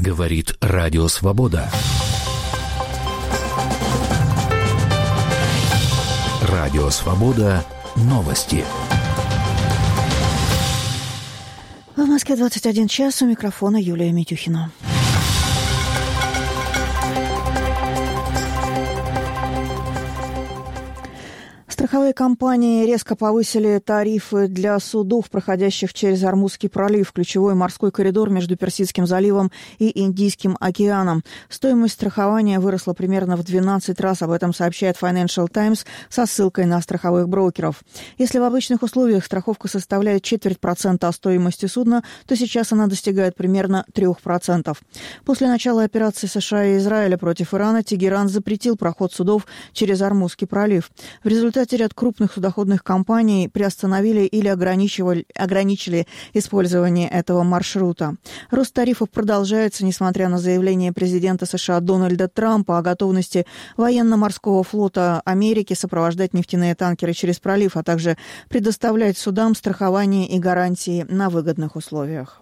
Говорит Радио Свобода. Радио Свобода. Новости. В Москве 21 час. У микрофона Юлия Митюхина. Страховые компании резко повысили тарифы для судов, проходящих через Ормузский пролив, ключевой морской коридор между Персидским заливом и Индийским океаном. Стоимость страхования выросла примерно в 12 раз, об этом сообщает Financial Times со ссылкой на страховых брокеров. Если в обычных условиях страховка составляет 0,25% от стоимости судна, то сейчас она достигает примерно 3%. После начала операции США и Израиля против Ирана Тегеран запретил проход судов через Ормузский пролив. В результате ряд крупных судоходных компаний приостановили или ограничили использование этого маршрута. Рост тарифов продолжается, несмотря на заявление президента США Дональда Трампа о готовности военно-морского флота Америки сопровождать нефтяные танкеры через пролив, а также предоставлять судам страхование и гарантии на выгодных условиях.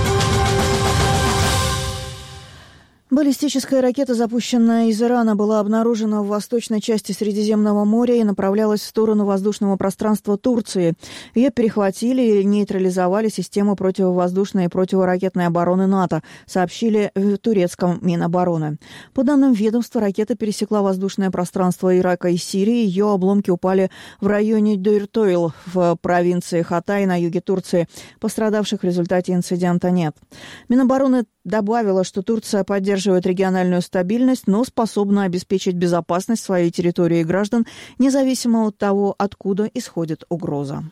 Баллистическая ракета, запущенная из Ирана, была обнаружена в восточной части Средиземного моря и направлялась в сторону воздушного пространства Турции. Ее перехватили и нейтрализовали системы противовоздушной и противоракетной обороны НАТО, сообщили в турецком Минобороны. По данным ведомства, ракета пересекла воздушное пространство Ирака и Сирии. Ее обломки упали в районе Дюртойл в провинции Хатай на юге Турции. Пострадавших в результате инцидента нет. Минобороны добавила, что Турция поддерживает региональную стабильность, но способна обеспечить безопасность своей территории и граждан, независимо от того, откуда исходит угроза.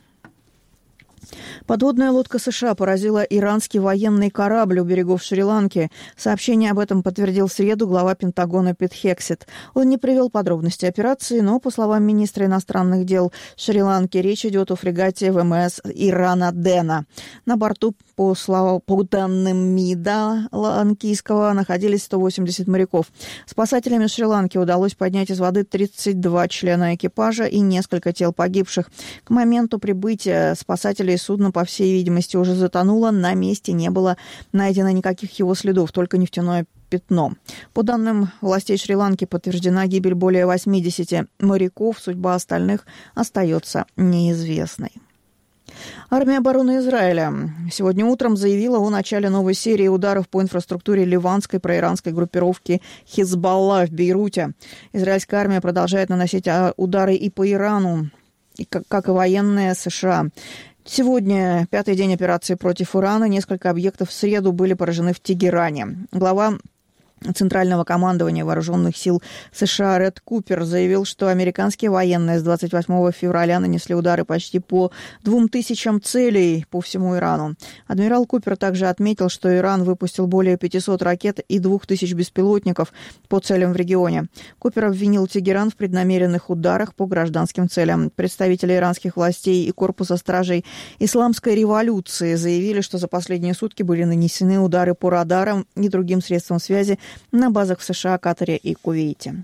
Подводная лодка США поразила иранский военный корабль у берегов Шри-Ланки. Сообщение об этом подтвердил в среду глава Пентагона Пит Хексет. Он не привел подробности операции, но, по словам министра иностранных дел Шри-Ланки, речь идет о фрегате ВМС Ирана Дэна. На борту, по данным МИДа ланкийского, находились 180 моряков. Спасателями Шри-Ланки удалось поднять из воды 32 члена экипажа и несколько тел погибших. К моменту прибытия спасателей судно, по всей видимости, уже затонуло. На месте не было найдено никаких его следов, только нефтяное пятно. По данным властей Шри-Ланки, подтверждена гибель более 80 моряков. Судьба остальных остается неизвестной. Армия обороны Израиля сегодня утром заявила о начале новой серии ударов по инфраструктуре ливанской проиранской группировки Хизбалла в Бейруте. Израильская армия продолжает наносить удары и по Ирану, как и военные США. Сегодня, пятый день операции против Ирана, несколько объектов в среду были поражены в Тегеране. Глава Центрального командования вооруженных сил США Ред Купер заявил, что американские военные с 28 февраля нанесли удары почти по 2000 целей по всему Ирану. Адмирал Купер также отметил, что Иран выпустил более 500 ракет и 2000 беспилотников по целям в регионе. Купер обвинил Тегеран в преднамеренных ударах по гражданским целям. Представители иранских властей и корпуса стражей исламской революции заявили, что за последние сутки были нанесены удары по радарам и другим средствам связи на базах в США, Катаре и Кувейте.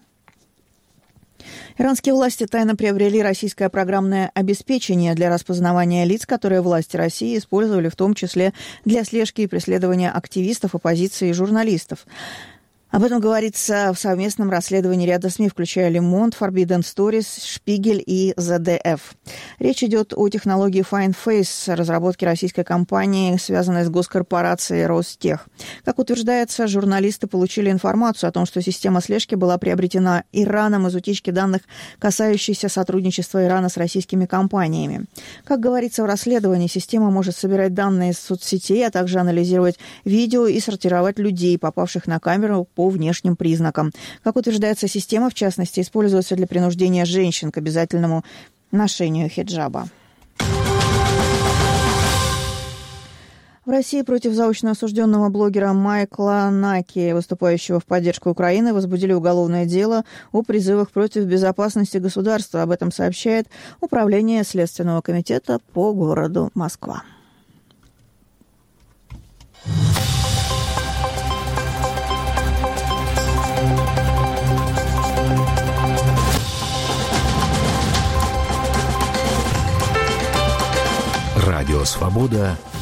Иранские власти тайно приобрели российское программное обеспечение для распознавания лиц, которые власти России использовали в том числе для слежки и преследования активистов, оппозиции и журналистов. Об этом говорится в совместном расследовании ряда СМИ, включая Le Monde, Forbidden Stories, Spiegel и ZDF. Речь идет о технологии Fine Face, разработке российской компании, связанной с госкорпорацией Ростех. Как утверждается, журналисты получили информацию о том, что система слежки была приобретена Ираном из утечки данных, касающейся сотрудничества Ирана с российскими компаниями. Как говорится в расследовании, система может собирать данные из соцсетей, а также анализировать видео и сортировать людей, попавших на камеру, по внешним признакам. Как утверждается, система, в частности, используется для принуждения женщин к обязательному ношению хиджаба. В России против заочно осужденного блогера Майкла Наки, выступающего в поддержку Украины, возбудили уголовное дело о призывах против безопасности государства. Об этом сообщает Управление Следственного комитета по городу Москва. Радио «Свобода»